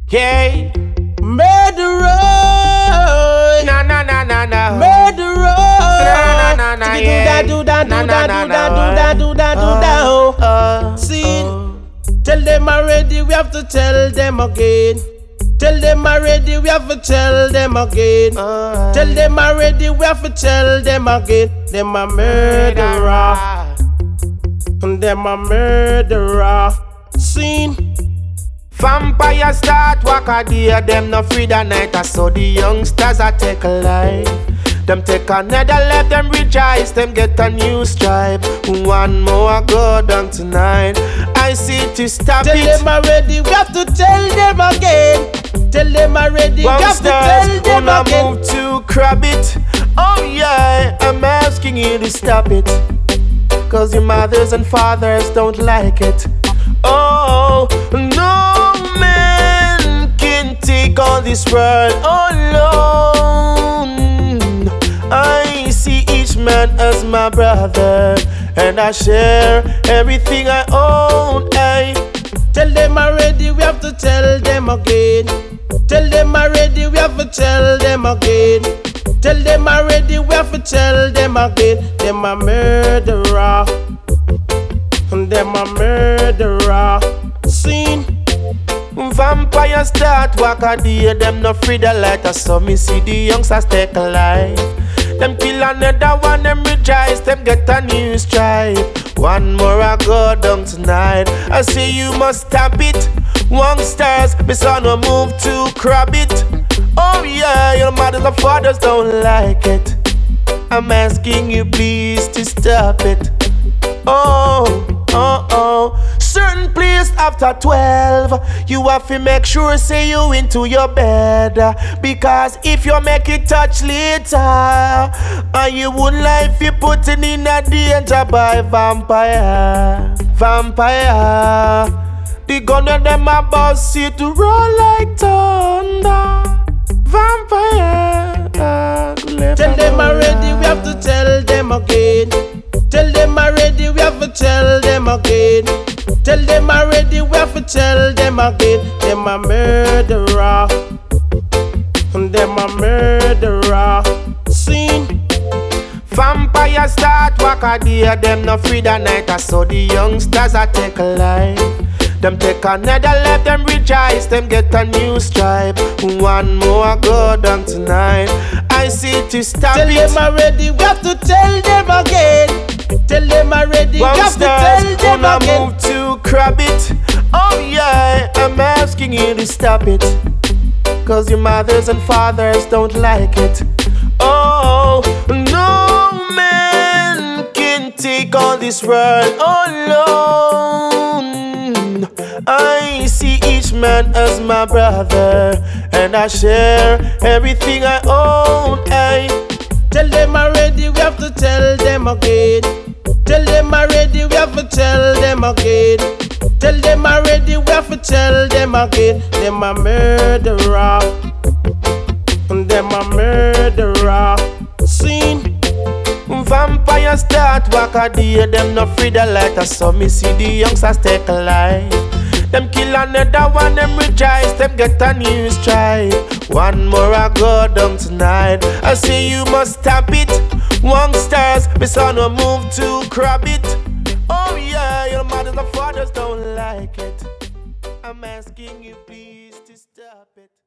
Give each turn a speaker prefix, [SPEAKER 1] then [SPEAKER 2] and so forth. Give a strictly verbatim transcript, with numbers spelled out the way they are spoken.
[SPEAKER 1] Yeah.
[SPEAKER 2] Murderer.
[SPEAKER 1] Na na na na na.
[SPEAKER 2] Murderer.
[SPEAKER 1] Na na na na.
[SPEAKER 2] Do that, do that, do that, do that, do that, do that, do that. Oh. See, tell them already, we have to tell them again. Tell them already, we have to tell them again. Tell them already, we have to tell them again. Them a murderer. Them a murderer. Seen.
[SPEAKER 1] Vampire start walk a day, them no free the night. I saw the youngsters a take a life. Them take another left, them rejoice, them get a new stripe. One more go down tonight. I see to stop
[SPEAKER 2] tell
[SPEAKER 1] it.
[SPEAKER 2] Tell them already, we have to tell them again. Tell them already, we have to tell them again.
[SPEAKER 1] Move to crab it. Oh yeah, I'm asking you to stop it. Cause your mothers and fathers don't like it. Oh, no man can take all this world alone. I see each man as my brother, and I share everything I own. Ay.
[SPEAKER 2] Tell them already, we have to tell them again. Tell them already, we have to tell them again. Tell them already, we have to tell them again. Them a murderer. Them a murderer. Seen.
[SPEAKER 1] Vampire start walk a day, them no free the light. I saw me see the youngsters take a life. Them kill another one, them rejoice, them get a new stripe. One more I go down tonight. I say you must stop it. Youngsters, me son will move to crab it. Oh yeah, your mothers and fathers don't like it. I'm asking you please to stop it. Oh, oh, oh. Certain place after twelve, you have to make sure say you into your bed. Because if you make it touch later, and you would like you putting in a danger by vampire. Vampire. The gun of them a boss you to roll like thunder. Vampire.
[SPEAKER 2] Tell them already, we have to tell them again. Tell them already, we have to tell them again. Tell them already, we have to tell them again. Them a murderer. Them a murderer. Seen.
[SPEAKER 1] Vampire start walk a day, them no free the night. I saw the youngsters a take a life. Them take another left, them rejoice, them get a new stripe. One more go down tonight. I see to stop
[SPEAKER 2] tell
[SPEAKER 1] it.
[SPEAKER 2] Tell them already, we have to tell them again. Tell them already, we have to tell them again.
[SPEAKER 1] Move to crab it. Oh yeah, I'm asking you to stop it. Cause your mothers and fathers don't like it. Oh, no man can take all this world alone. I see each man as my brother, and I share everything I own. Ay.
[SPEAKER 2] Tell them already, we have to tell them again. Tell them already, we have to tell them again. Tell them already, we have to tell them again. Them a murderer. Them a murderer. Seen.
[SPEAKER 1] Vampire start walk a day, them no free the light. I saw me see the youngsters take a life. Them kill another one, them rejoice, them get a new stripe. One more I go down tonight. I say you must stop it. Youngsters, me son will move to crab it. Oh yeah, your mothers and fathers don't like it. I'm asking you please to stop it.